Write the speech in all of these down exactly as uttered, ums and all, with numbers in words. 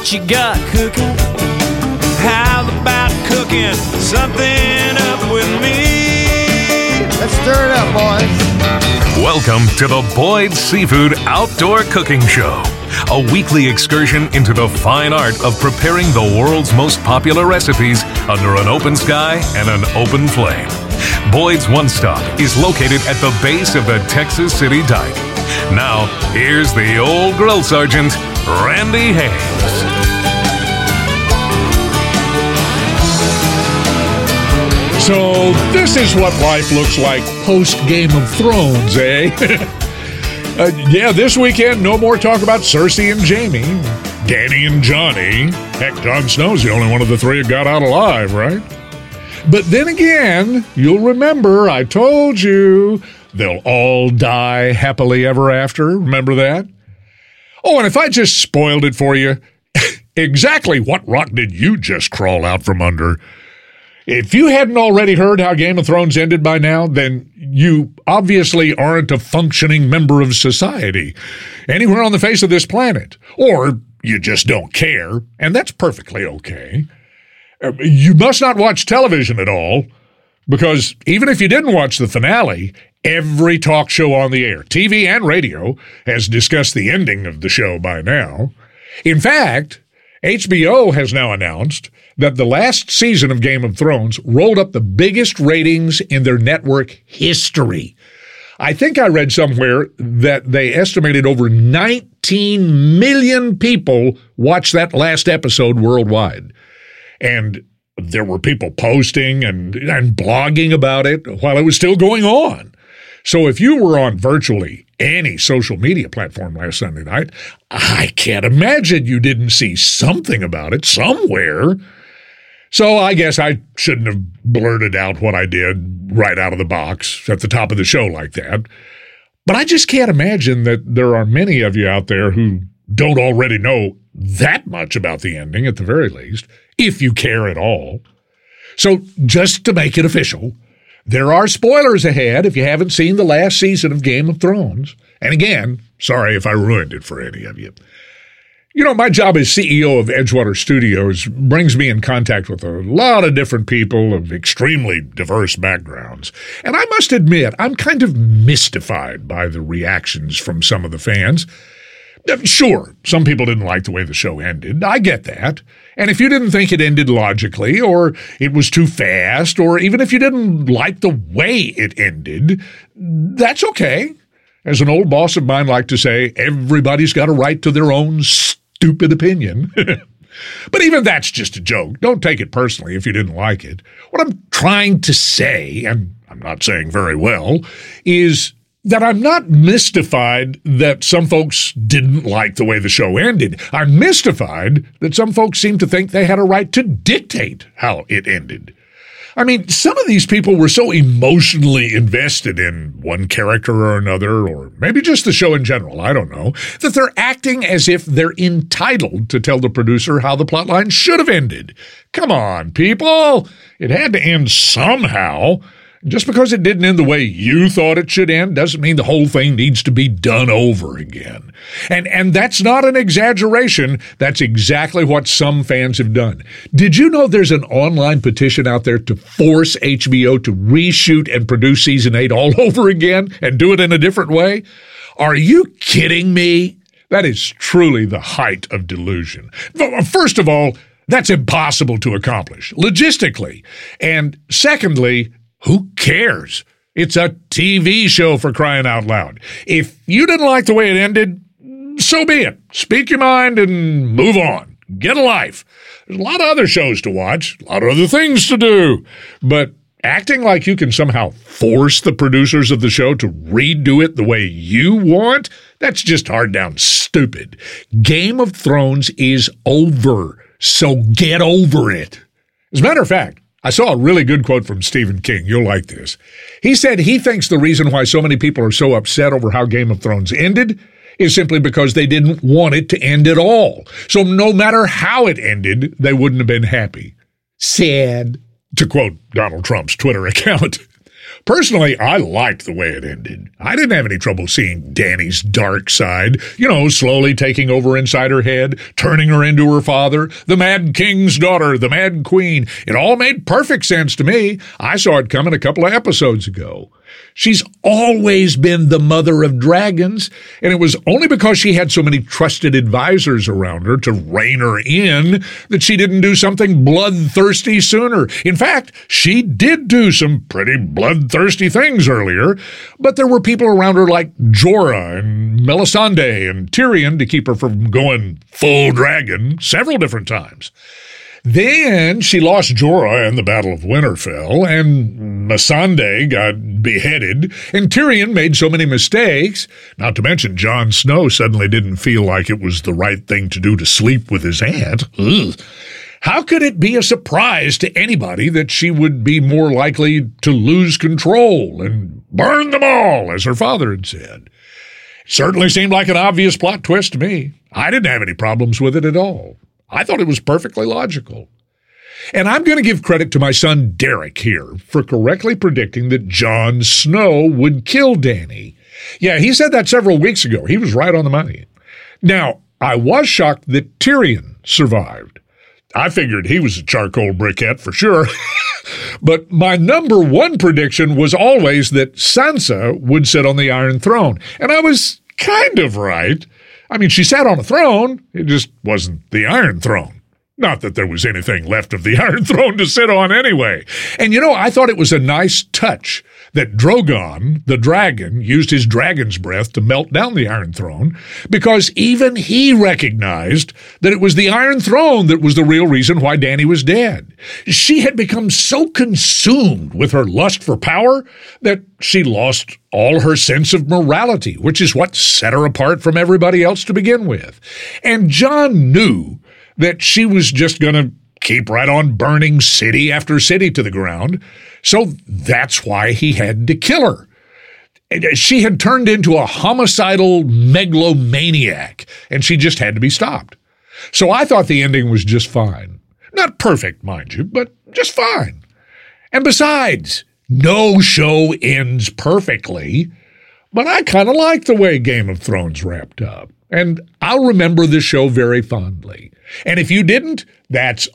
what you got cooking? How about cooking something up with me? Let's stir it up, boys. Welcome to the Boyd's Seafood Outdoor Cooking Show, a weekly excursion into the fine art of preparing the world's most popular recipes under an open sky and an open flame. Boyd's One Stop is located at the base of the Texas City Dike. Now, here's the old grill sergeant, Randy Hayes. So this is what life looks like post-Game of Thrones, eh? uh, yeah, this weekend, no more talk about Cersei and Jaime, Danny and Johnny. Heck, Jon Snow's the only one of the three who got out alive, right? But then again, you'll remember I told you they'll all die happily ever after. Remember that? Oh, and if I just spoiled it for you, exactly what rock did you just crawl out from under? If you hadn't already heard how Game of Thrones ended by now, then you obviously aren't a functioning member of society anywhere on the face of this planet. Or you just don't care, and that's perfectly okay. You must not watch television at all, because even if you didn't watch the finale, every talk show on the air, T V and radio, has discussed the ending of the show by now. In fact, H B O has now announced that the last season of Game of Thrones rolled up the biggest ratings in their network history. I think I read somewhere that they estimated over nineteen million people watched that last episode worldwide. And there were people posting and, and blogging about it while it was still going on. So if you were on virtually any social media platform last Sunday night, I can't imagine you didn't see something about it somewhere. So I guess I shouldn't have blurted out what I did right out of the box at the top of the show like that. But I just can't imagine that there are many of you out there who don't already know that much about the ending, at the very least, if you care at all. So just to make it official, there are spoilers ahead if you haven't seen the last season of Game of Thrones. And again, sorry if I ruined it for any of you. You know, my job as C E O of Edgewater Studios brings me in contact with a lot of different people of extremely diverse backgrounds. And I must admit, I'm kind of mystified by the reactions from some of the fans. Sure, some people didn't like the way the show ended. I get that. And if you didn't think it ended logically, or it was too fast, or even if you didn't like the way it ended, that's okay. As an old boss of mine liked to say, everybody's got a right to their own stupid opinion. But even that's just a joke. Don't take it personally if you didn't like it. What I'm trying to say, and I'm not saying very well, is that I'm not mystified that some folks didn't like the way the show ended. I'm mystified that some folks seem to think they had a right to dictate how it ended. I mean, some of these people were so emotionally invested in one character or another, or maybe just the show in general, I don't know, that they're acting as if they're entitled to tell the producer how the plotline should have ended. Come on, people! It had to end somehow. Just because it didn't end the way you thought it should end doesn't mean the whole thing needs to be done over again. And and that's not an exaggeration. That's exactly what some fans have done. Did you know there's an online petition out there to force H B O to reshoot and produce season eight all over again and do it in a different way? Are you kidding me? That is truly the height of delusion. First of all, that's impossible to accomplish logistically. And secondly, who cares? It's a T V show, for crying out loud. If you didn't like the way it ended, so be it. Speak your mind and move on. Get a life. There's a lot of other shows to watch, a lot of other things to do. But acting like you can somehow force the producers of the show to redo it the way you want, that's just hard down stupid. Game of Thrones is over, so get over it. As a matter of fact, I saw a really good quote from Stephen King. You'll like this. He said he thinks the reason why so many people are so upset over how Game of Thrones ended is simply because they didn't want it to end at all. So no matter how it ended, they wouldn't have been happy. Sad, to quote Donald Trump's Twitter account. Personally, I liked the way it ended. I didn't have any trouble seeing Danny's dark side, you know, slowly taking over inside her head, turning her into her father, the Mad King's daughter, the Mad Queen. It all made perfect sense to me. I saw it coming a couple of episodes ago. She's always been the mother of dragons, and it was only because she had so many trusted advisors around her to rein her in that she didn't do something bloodthirsty sooner. In fact, she did do some pretty bloodthirsty things earlier, but there were people around her like Jorah and Melisandre and Tyrion to keep her from going full dragon several different times. Then she lost Jorah in the Battle of Winterfell, and Missandei got beheaded, and Tyrion made so many mistakes, not to mention Jon Snow suddenly didn't feel like it was the right thing to do to sleep with his aunt. Ugh. How could it be a surprise to anybody that she would be more likely to lose control and burn them all, as her father had said? It certainly seemed like an obvious plot twist to me. I didn't have any problems with it at all. I thought it was perfectly logical. And I'm going to give credit to my son Derek here for correctly predicting that Jon Snow would kill Danny. Yeah, he said that several weeks ago. He was right on the money. Now, I was shocked that Tyrion survived. I figured he was a charcoal briquette for sure. But my number one prediction was always that Sansa would sit on the Iron Throne. And I was kind of right. I mean, she sat on a throne. It just wasn't the Iron Throne. Not that there was anything left of the Iron Throne to sit on anyway. And, you know, I thought it was a nice touch that Drogon, the dragon, used his dragon's breath to melt down the Iron Throne, because even he recognized that it was the Iron Throne that was the real reason why Danny was dead. She had become so consumed with her lust for power that she lost all her sense of morality, which is what set her apart from everybody else to begin with. And Jon knew that she was just going to keep right on burning city after city to the ground, so that's why he had to kill her. She had turned into a homicidal megalomaniac, and she just had to be stopped. So I thought the ending was just fine. Not perfect, mind you, but just fine. And besides, no show ends perfectly, but I kind of like the way Game of Thrones wrapped up. And I'll remember the show very fondly. And if you didn't, that's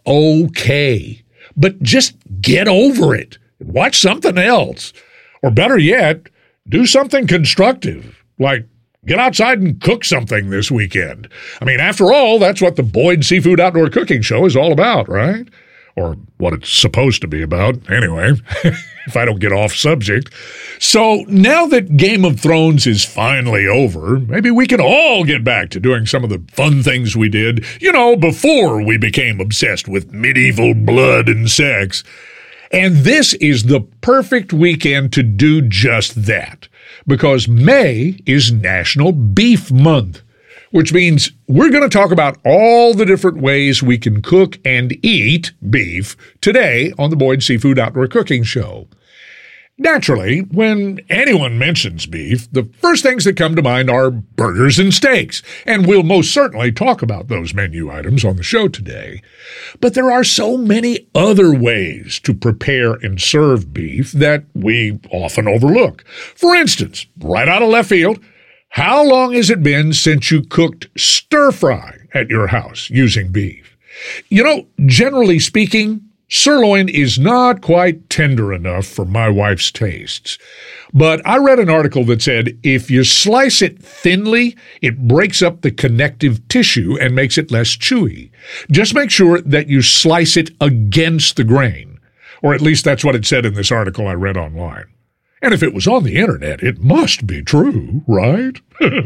okay. But just get over it. Watch something else. Or better yet, do something constructive, like get outside and cook something this weekend. I mean, after all, that's what the Boyd Seafood Outdoor Cooking Show is all about, right? Or what it's supposed to be about, anyway, if I don't get off subject. So now that Game of Thrones is finally over, maybe we can all get back to doing some of the fun things we did, you know, before we became obsessed with medieval blood and sex. And this is the perfect weekend to do just that, because May is National Beef Month, which means we're going to talk about all the different ways we can cook and eat beef today on the Boyd Seafood Outdoor Cooking Show. Naturally, when anyone mentions beef, the first things that come to mind are burgers and steaks, and we'll most certainly talk about those menu items on the show today. But there are so many other ways to prepare and serve beef that we often overlook. For instance, right out of left field, how long has it been since you cooked stir-fry at your house using beef? You know, generally speaking, sirloin is not quite tender enough for my wife's tastes. But I read an article that said if you slice it thinly, it breaks up the connective tissue and makes it less chewy. Just make sure that you slice it against the grain. Or at least that's what it said in this article I read online. And if it was on the internet, it must be true, right?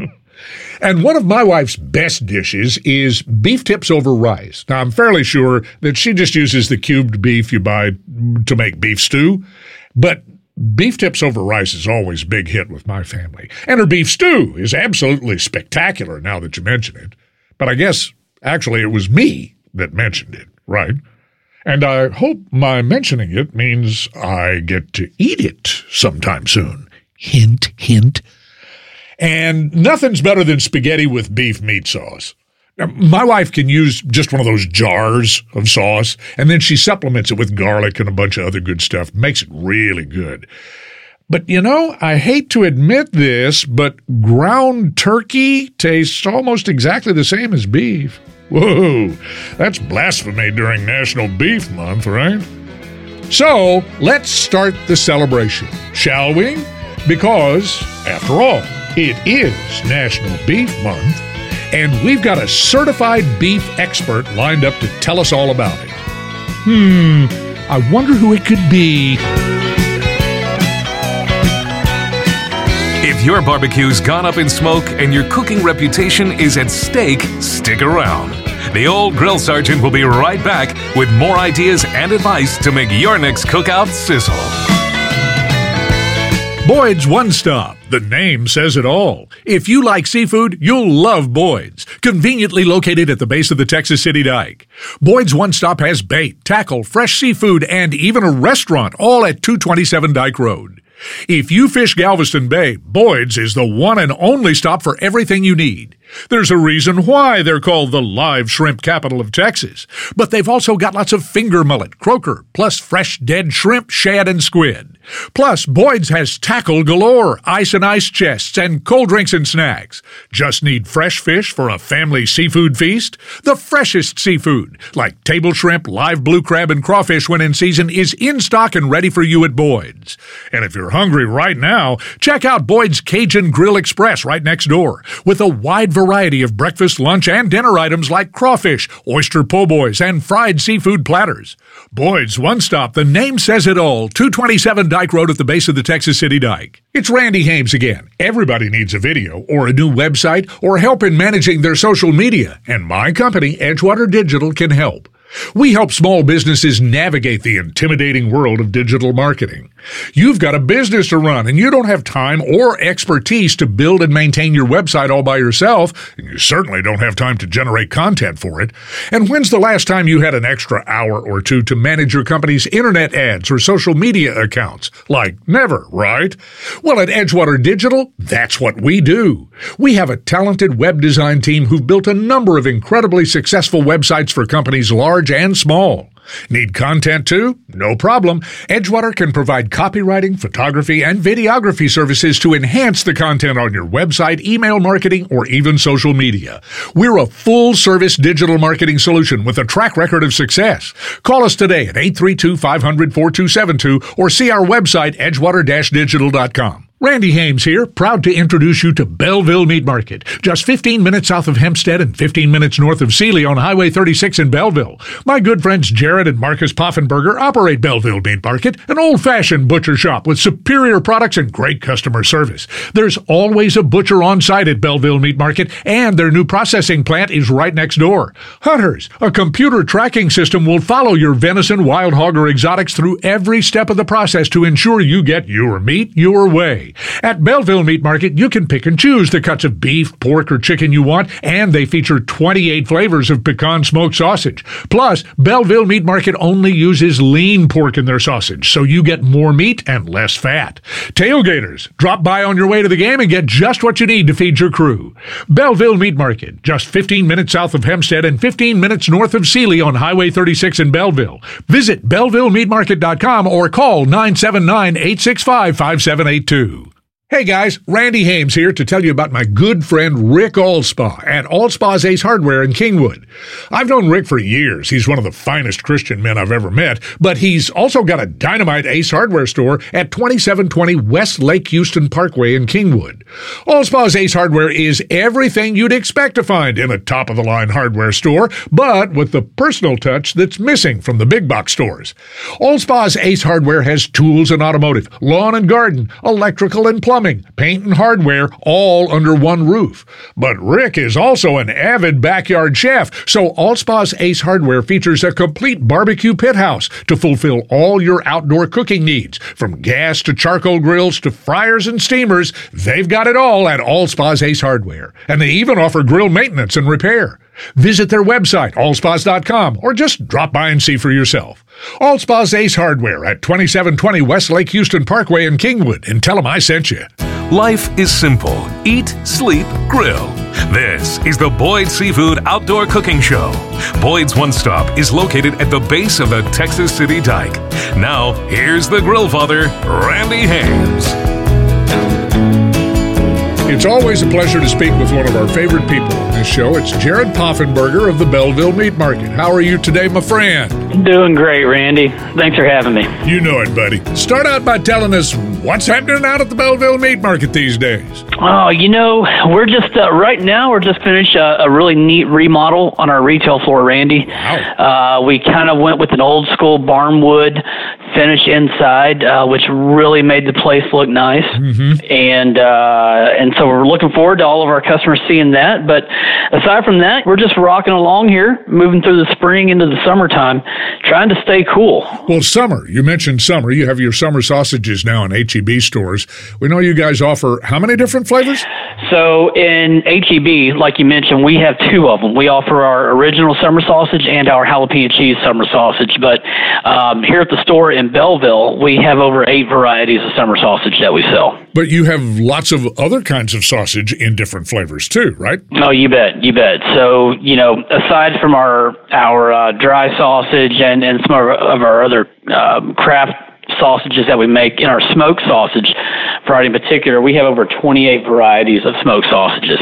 And one of my wife's best dishes is beef tips over rice. Now, I'm fairly sure that she just uses the cubed beef you buy to make beef stew, but beef tips over rice is always a big hit with my family. And her beef stew is absolutely spectacular now that you mention it. But I guess, actually, it was me that mentioned it, right? And I hope my mentioning it means I get to eat it sometime soon. Hint, hint. And nothing's better than spaghetti with beef meat sauce. Now, my wife can use just one of those jars of sauce, and then she supplements it with garlic and a bunch of other good stuff. Makes it really good. But you know, I hate to admit this, but ground turkey tastes almost exactly the same as beef. Whoa, that's blasphemy during National Beef Month, right? So, let's start the celebration, shall we? Because, after all, it is National Beef Month, and we've got a certified beef expert lined up to tell us all about it. Hmm, I wonder who it could be. If your barbecue's gone up in smoke and your cooking reputation is at stake, stick around. The old grill sergeant will be right back with more ideas and advice to make your next cookout sizzle. Boyd's One Stop. The name says it all. If you like seafood, you'll love Boyd's. Conveniently located at the base of the Texas City Dike. Boyd's One Stop has bait, tackle, fresh seafood, and even a restaurant, all at two twenty-seven Dike Road. If you fish Galveston Bay, Boyd's is the one and only stop for everything you need. There's a reason why they're called the live shrimp capital of Texas. But they've also got lots of finger mullet, croaker, plus fresh dead shrimp, shad, and squid. Plus, Boyd's has tackle galore, ice and ice chests, and cold drinks and snacks. Just need fresh fish for a family seafood feast? The freshest seafood, like table shrimp, live blue crab, and crawfish when in season, is in stock and ready for you at Boyd's. And if you're hungry right now, check out Boyd's Cajun Grill Express right next door, with a wide variety of breakfast, lunch, and dinner items like crawfish, oyster po' boys, and fried seafood platters. Boyd's One Stop, the name says it all, two twenty-seven Dike Road at the base of the Texas City Dike. It's Randy Hames again. Everybody needs a video, or a new website, or help in managing their social media, and my company, Edgewater Digital, can help. We help small businesses navigate the intimidating world of digital marketing. You've got a business to run, and you don't have time or expertise to build and maintain your website all by yourself, and you certainly don't have time to generate content for it. And when's the last time you had an extra hour or two to manage your company's internet ads or social media accounts? Like, never, right? Well, at Edgewater Digital, that's what we do. We have a talented web design team who've built a number of incredibly successful websites for companies large and small. Need content too? No problem. Edgewater can provide copywriting, photography, and videography services to enhance the content on your website, email marketing, or even social media. We're a full-service digital marketing solution with a track record of success. Call us today at eight three two, five hundred, four two seven two or see our website, edgewater dash digital dot com. Randy Hames here, proud to introduce you to Belleville Meat Market, just fifteen minutes south of Hempstead and fifteen minutes north of Sealy on Highway thirty-six in Belleville. My good friends Jared and Marcus Poffenberger operate Belleville Meat Market, an old-fashioned butcher shop with superior products and great customer service. There's always a butcher on site at Belleville Meat Market, and their new processing plant is right next door. Hunters, a computer tracking system will follow your venison, wild hog, or exotics through every step of the process to ensure you get your meat your way. At Belleville Meat Market, you can pick and choose the cuts of beef, pork, or chicken you want, and they feature twenty-eight flavors of pecan smoked sausage. Plus, Belleville Meat Market only uses lean pork in their sausage, so you get more meat and less fat. Tailgaters, drop by on your way to the game and get just what you need to feed your crew. Belleville Meat Market, just fifteen minutes south of Hempstead and fifteen minutes north of Sealy on Highway thirty-six in Belleville. Visit belleville meat market dot com or call nine seven nine, eight six five, five seven eight two. Hey guys, Randy Hames here to tell you about my good friend Rick Allspaw at Allspaw's Ace Hardware in Kingwood. I've known Rick for years. He's one of the finest Christian men I've ever met, but he's also got a dynamite Ace Hardware store at twenty-seven twenty West Lake Houston Parkway in Kingwood. Allspaw's Ace Hardware is everything you'd expect to find in a top-of-the-line hardware store, but with the personal touch that's missing from the big box stores. Allspaw's Ace Hardware has tools and automotive, lawn and garden, electrical and plumbing, Plumbing, paint, and hardware, all under one roof. But Rick is also an avid backyard chef, so Allspaw's Ace Hardware features a complete barbecue pit house to fulfill all your outdoor cooking needs. From gas to charcoal grills to fryers and steamers, they've got it all at Allspaw's Ace Hardware. And they even offer grill maintenance and repair. Visit their website, allspas dot com, or just drop by and see for yourself. Allspaw's Ace Hardware at twenty-seven twenty West Lake Houston Parkway in Kingwood, and tell them I sent you. Life is simple. Eat, sleep, grill. This is the Boyd Seafood Outdoor Cooking Show. Boyd's One Stop is located at the base of the Texas City Dike. Now, here's the grill father, Randy Hames. It's always a pleasure to speak with one of our favorite people on this show. It's Jared Poffenberger of the Belleville Meat Market. How are you today, my friend? Doing great, Randy. Thanks for having me. You know it, buddy. Start out by telling us what's happening out at the Belleville Meat Market these days. Oh, you know, we're just, uh, right now, we're just finished a, a really neat remodel on our retail floor, Randy. Wow. Uh, we kind of went with an old school barnwood finish inside, uh, which really made the place look nice. Mm-hmm. And, uh, and so we're looking forward to all of our customers seeing that. But aside from that, we're just rocking along here, moving through the spring into the summertime, trying to stay cool. Well, summer, you mentioned summer. You have your summer sausages now in H E B stores. We know you guys offer how many different flavors? So in H E B, like you mentioned, we have two of them. We offer our original summer sausage and our jalapeno cheese summer sausage. But um, here at the store in Belleville, we have over eight varieties of summer sausage that we sell. But you have lots of other kinds of sausage in different flavors too, right? Oh, you bet, you bet. So, you know, aside from our our uh, dry sausage and, and some of our, of our other um, craft sausages that we make in our smoked sausage variety in particular, we have over twenty-eight varieties of smoked sausages.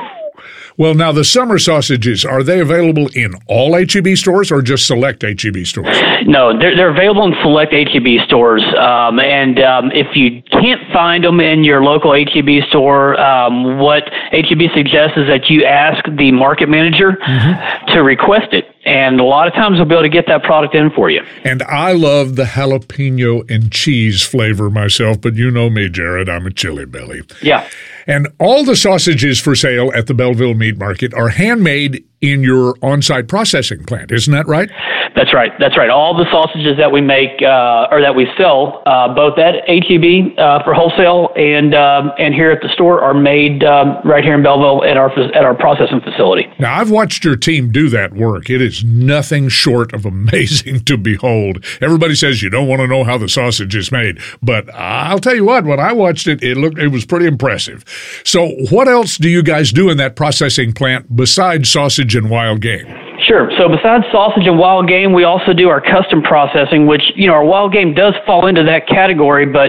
Well, now the summer sausages, are they available in all H E B stores or just select H E B stores? No, they're, they're available in select H E B stores. Um, and um, if you can't find them in your local H E B store, um, what H E B suggests is that you ask the market manager mm-hmm. to request it. And a lot of times we'll be able to get that product in for you. And I love the jalapeno and cheese flavor myself, but you know me, Jared, I'm a chili belly. Yeah. And all the sausages for sale at the Belleville Meat Market are handmade in your on-site processing plant. Isn't that right? That's right. That's right. All the sausages that we make uh, or that we sell, uh, both at H E B uh, for wholesale and um, and here at the store, are made um, right here in Belleville at our at our processing facility. Now, I've watched your team do that work. It is nothing short of amazing to behold. Everybody says you don't want to know how the sausage is made, but I'll tell you what. When I watched it, it looked it was pretty impressive. So, what else do you guys do in that processing plant besides sausage and wild game? Sure. So besides sausage and wild game, we also do our custom processing, which, you know, our wild game does fall into that category, but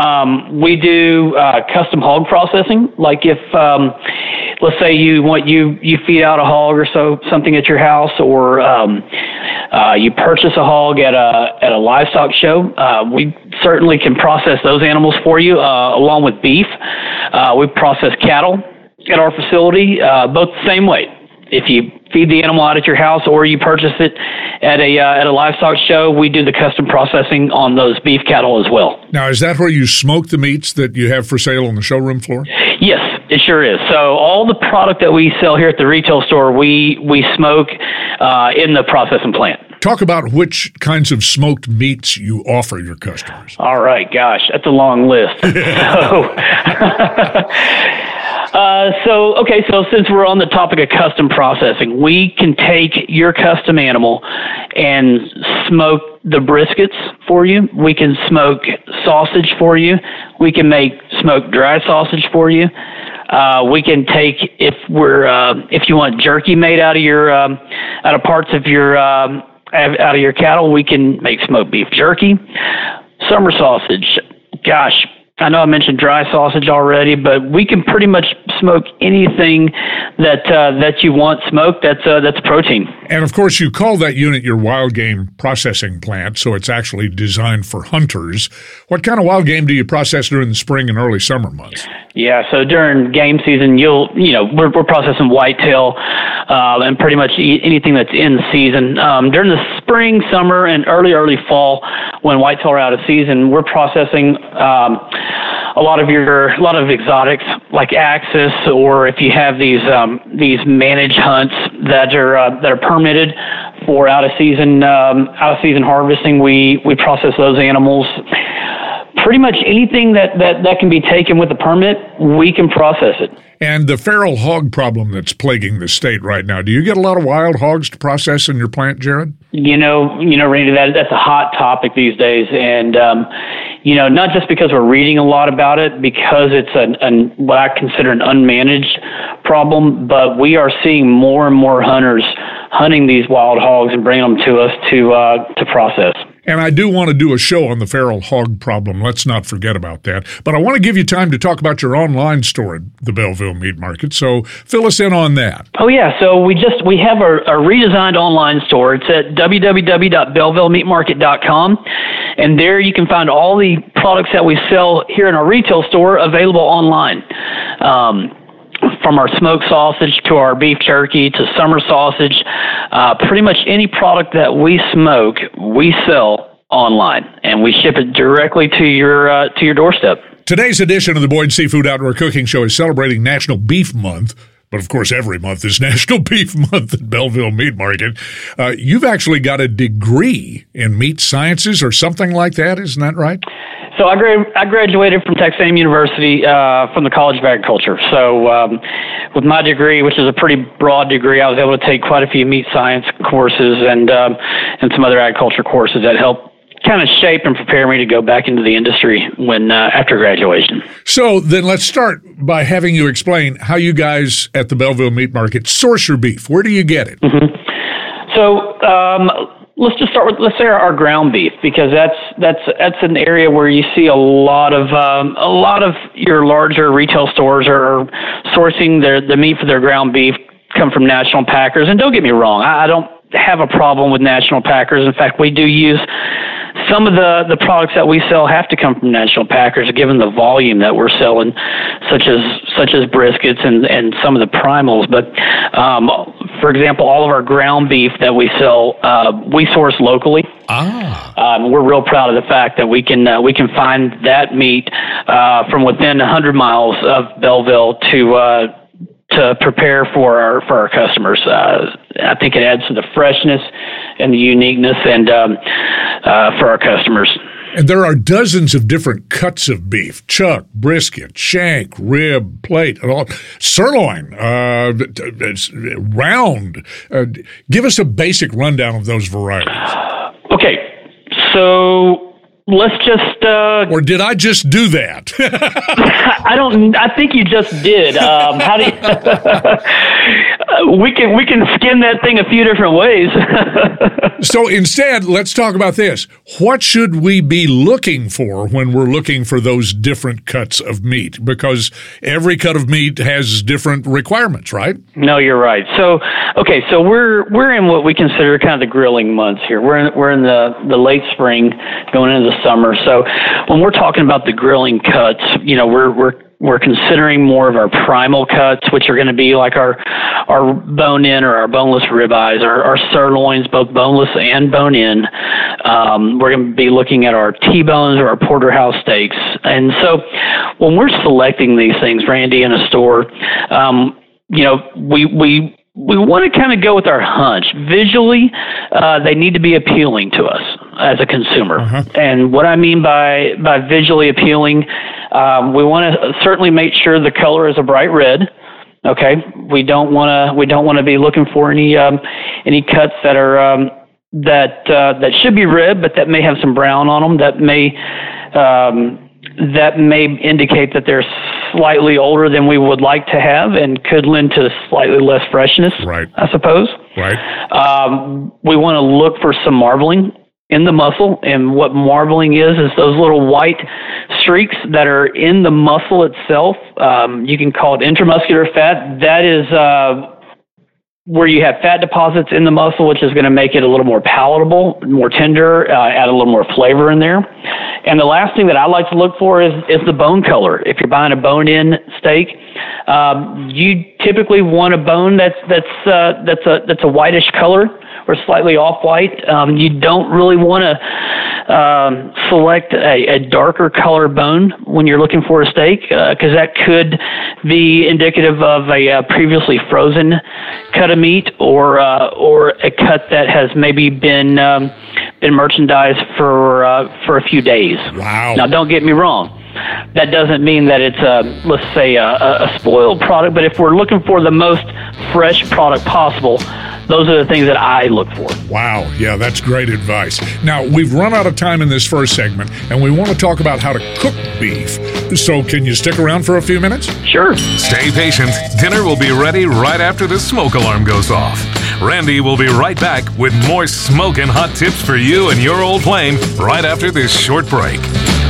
um, we do uh, custom hog processing. Like if, um, let's say you want you you feed out a hog or so something at your house, or um, uh, you purchase a hog at a at a livestock show, uh, we certainly can process those animals for you, uh, along with beef. Uh, we process cattle at our facility, uh, both the same way. If you feed the animal out at your house or you purchase it at a uh, at a livestock show, we do the custom processing on those beef cattle as well. Now, is that where you smoke the meats that you have for sale on the showroom floor? Yes, it sure is. So all the product that we sell here at the retail store, we, we smoke uh, in the processing plant. Talk about which kinds of smoked meats you offer your customers. All right, gosh, that's a long list. so, uh, so, okay, so since we're on the topic of custom processing, we can take your custom animal and smoke the briskets for you. We can smoke sausage for you. We can make smoked dry sausage for you. Uh, we can take, if we're uh, if you want jerky made out of your um, out of parts of your um, out of your cattle, we can make smoked beef jerky. Summer sausage, gosh, I know I mentioned dry sausage already, but we can pretty much smoke anything that uh, that you want smoked. That's uh, that's protein. And of course, you call that unit your wild game processing plant, so it's actually designed for hunters. What kind of wild game do you process during the spring and early summer months? Yeah, so during game season, you'll you know we're we're processing whitetail uh, and pretty much e- anything that's in season. Um, during the spring, summer, and early early fall, when whitetail are out of season, we're processing um, a lot of your a lot of exotics like axis, or if you have these um, these managed hunts that are uh, that are permitted for out of season um, out of season harvesting, we we process those animals pretty much anything that, that, that can be taken with a permit, we can process it. And the feral hog problem that's plaguing the state right now, do you get a lot of wild hogs to process in your plant, Jared? You know, you know, Randy, that that's a hot topic these days, and um, you know, not just because we're reading a lot about it, because it's an, an what I consider an unmanaged problem, but we are seeing more and more hunters hunting these wild hogs and bringing them to us to uh, to process. And I do want to do a show on the feral hog problem. Let's not forget about that. But I want to give you time to talk about your online store at the Belleville Meat Market. So fill us in on that. Oh, yeah. So we just we have a, a redesigned online store. It's at w w w dot belleville meat market dot com. And there you can find all the products that we sell here in our retail store available online. Um From our smoked sausage to our beef jerky to summer sausage, uh, pretty much any product that we smoke, we sell online, and we ship it directly to your uh, to your doorstep. Today's edition of the Boyd Seafood Outdoor Cooking Show is celebrating National Beef Month. But, of course, every month is National Beef Month at Belleville Meat Market. Uh, you've actually got a degree in meat sciences or something like that, isn't that right? So I, gra- I graduated from Texas A and M University uh, from the College of Agriculture. So um, with my degree, which is a pretty broad degree, I was able to take quite a few meat science courses and um, and some other agriculture courses that helped kind of shape and prepare me to go back into the industry when uh, after graduation. So then let's start by having you explain how you guys at the Belleville Meat Market source your beef. Where do you get it? Mm-hmm. So um, let's just start with, let's say our, our ground beef, because that's that's that's an area where you see a lot of um, a lot of your larger retail stores are sourcing their the meat for their ground beef come from national packers. And don't get me wrong, I, I don't have a problem with national packers. In fact, we do use some of the, the products that we sell have to come from national packers, given the volume that we're selling, such as such as briskets and, and some of the primals. But um, for example, all of our ground beef that we sell, uh, we source locally. Ah, um, we're real proud of the fact that we can uh, we can find that meat uh, from within one hundred miles of Belleville to. Uh, to prepare for our for our customers. Uh, I think it adds to the freshness and the uniqueness and um, uh, for our customers. And there are dozens of different cuts of beef: chuck, brisket, shank, rib, plate, and all, sirloin, uh, round. Uh, give us a basic rundown of those varieties. Okay, so let's just... Uh, or did I just do that? I don't... I think you just did. Um, how do you... we can we can skin that thing a few different ways. So instead, let's talk about this. What should we be looking for when we're looking for those different cuts of meat? Because every cut of meat has different requirements, right? No, you're right. So, okay, so we're we're in what we consider kind of the grilling months here. We're in, we're in the, the late spring, going into the summer. So when we're talking about the grilling cuts, you know, we're we're we're considering more of our primal cuts, which are going to be like our our bone-in or our boneless ribeyes, our, our sirloins, both boneless and bone-in. Um, we're going to be looking at our T-bones or our porterhouse steaks. And so when we're selecting these things, Randy, in a store, um, you know, we we we want to kind of go with our hunch. Visually, uh, they need to be appealing to us as a consumer. Uh-huh. And what I mean by, by visually appealing, um, we want to certainly make sure the color is a bright red. Okay, we don't want to we don't want to be looking for any um, any cuts that are um, that uh, that should be red, but that may have some brown on them. That may um, that may indicate that they're slightly older than we would like to have and could lend to slightly less freshness, right. I suppose. Right. Um, we want to look for some marbling in the muscle, and what marbling is is those little white streaks that are in the muscle itself. Um, you can call it intramuscular fat. That is uh, where you have fat deposits in the muscle, which is going to make it a little more palatable, more tender, uh, add a little more flavor in there. And the last thing that I like to look for is, is the bone color. If you're buying a bone-in steak, um, you typically want a bone that's that's uh, that's a that's a whitish color or slightly off-white. Um, you don't really want to um, select a, a darker color bone when you're looking for a steak, because uh, that could be indicative of a uh, previously frozen cut of meat, or uh, or a cut that has maybe been um, been merchandised for uh, for a few days. Wow. Now, don't get me wrong. That doesn't mean that it's a, let's say, a, a spoiled product, but if we're looking for the most fresh product possible, those are the things that I look for. Wow. Yeah, that's great advice. Now, we've run out of time in this first segment, and we want to talk about how to cook beef. So can you stick around for a few minutes? Sure. Stay patient. Dinner will be ready right after the smoke alarm goes off. Randy will be right back with more smoking hot tips for you and your old flame right after this short break.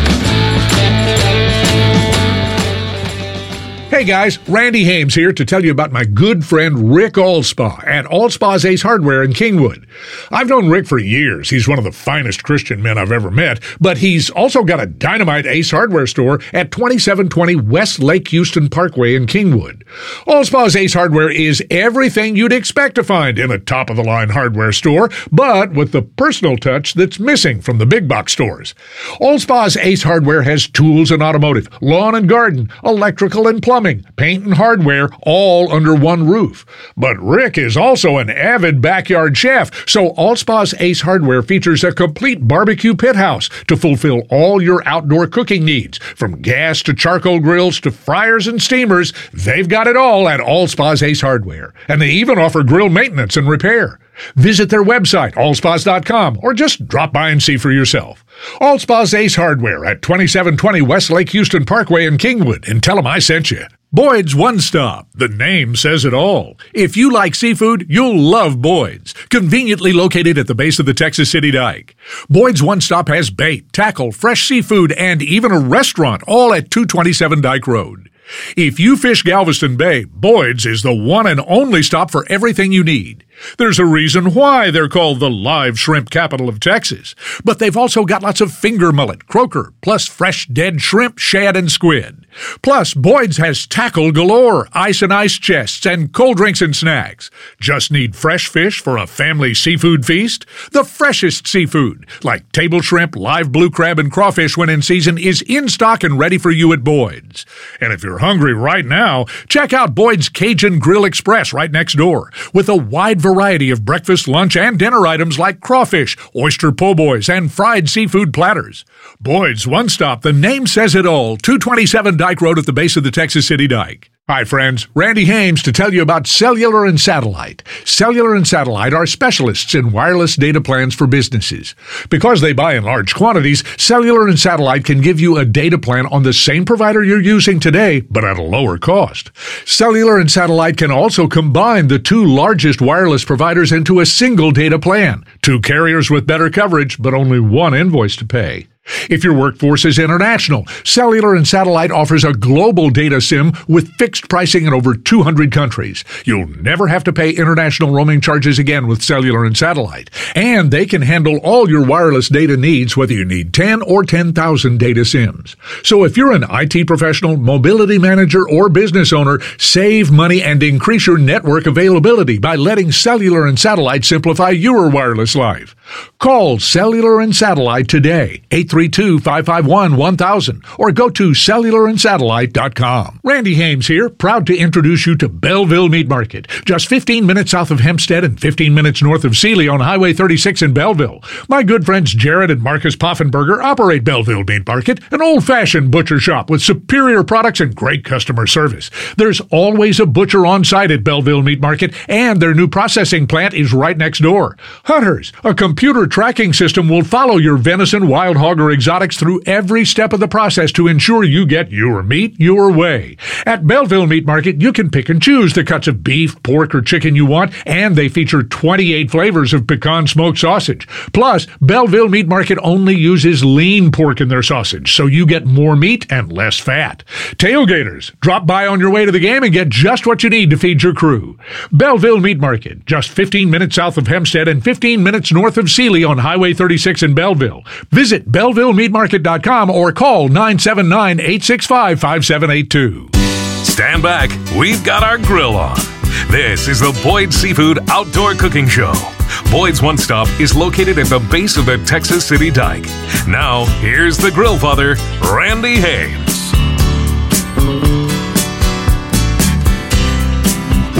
Hey guys, Randy Hames here to tell you about my good friend Rick Allspaw at Allspaw's Ace Hardware in Kingwood. I've known Rick for years. He's one of the finest Christian men I've ever met, but he's also got a dynamite Ace Hardware store at twenty-seven twenty West Lake Houston Parkway in Kingwood. Allspaw's Ace Hardware is everything you'd expect to find in a top-of-the-line hardware store, but with the personal touch that's missing from the big box stores. Allspaw's Ace Hardware has tools and automotive, lawn and garden, electrical and plumbing, paint and hardware, all under one roof. But Rick is also an avid backyard chef, so Allspaw's Ace Hardware features a complete barbecue pit house to fulfill all your outdoor cooking needs. From gas to charcoal grills to fryers and steamers, they've got it all at Allspaw's Ace Hardware. And they even offer grill maintenance and repair. Visit their website, allspas dot com, or just drop by and see for yourself. Allspaw's Ace Hardware at twenty-seven twenty West Lake Houston Parkway in Kingwood, and tell them I sent you. Boyd's One Stop. The name says it all. If you like seafood, you'll love Boyd's. Conveniently located at the base of the Texas City Dike. Boyd's One Stop has bait, tackle, fresh seafood, and even a restaurant, all at two twenty-seven Dike Road. If you fish Galveston Bay, Boyd's is the one and only stop for everything you need. There's a reason why they're called the live shrimp capital of Texas. But they've also got lots of finger mullet, croaker, plus fresh dead shrimp, shad, and squid. Plus, Boyd's has tackle galore, ice and ice chests, and cold drinks and snacks. Just need fresh fish for a family seafood feast? The freshest seafood, like table shrimp, live blue crab, and crawfish when in season, is in stock and ready for you at Boyd's. And if you're hungry right now, check out Boyd's Cajun Grill Express right next door, with a wide variety of breakfast, lunch, and dinner items like crawfish, oyster po' boys, and fried seafood platters. Boyd's One Stop, the name says it all, two twenty-seven Dike Road at the base of the Texas City Dike. Hi friends, Randy Hames to tell you about Cellular and Satellite. Cellular and Satellite are specialists in wireless data plans for businesses. Because they buy in large quantities, Cellular and Satellite can give you a data plan on the same provider you're using today, but at a lower cost. Cellular and Satellite can also combine the two largest wireless providers into a single data plan. Two carriers with better coverage, but only one invoice to pay. If your workforce is international, Cellular and Satellite offers a global data SIM with fixed pricing in over two hundred countries. You'll never have to pay international roaming charges again with Cellular and Satellite. And they can handle all your wireless data needs, whether you need ten or ten thousand data SIMs. So if you're an I T professional, mobility manager, or business owner, save money and increase your network availability by letting Cellular and Satellite simplify your wireless life. Call Cellular and Satellite today, eight three two, five five one, one thousand, or go to cellular and satellite dot com. Randy Hames here, proud to introduce you to Belleville Meat Market, just fifteen minutes south of Hempstead and fifteen minutes north of Sealy on Highway thirty-six in Belleville. My good friends Jared and Marcus Poffenberger operate Belleville Meat Market, an old-fashioned butcher shop with superior products and great customer service. There's always a butcher on site at Belleville Meat Market, and their new processing plant is right next door. Hunters, a computer tracking system will follow your venison, wild hog, or exotics through every step of the process to ensure you get your meat your way. At Belleville Meat Market, you can pick and choose the cuts of beef, pork, or chicken you want, and they feature twenty-eight flavors of pecan smoked sausage. Plus, Belleville Meat Market only uses lean pork in their sausage, so you get more meat and less fat. Tailgaters, drop by on your way to the game and get just what you need to feed your crew. Belleville Meat Market, just fifteen minutes south of Hempstead and fifteen minutes north of Sealy on Highway thirty-six in Belleville. Visit belleville meat market dot com or call nine seven nine, eight six five, five seven eight two. Stand back, we've got our grill on. This is the Boyd's Seafood Outdoor Cooking Show. Boyd's One Stop is located at the base of the Texas City Dike. Now, here's the grill father, Randy Hames. We're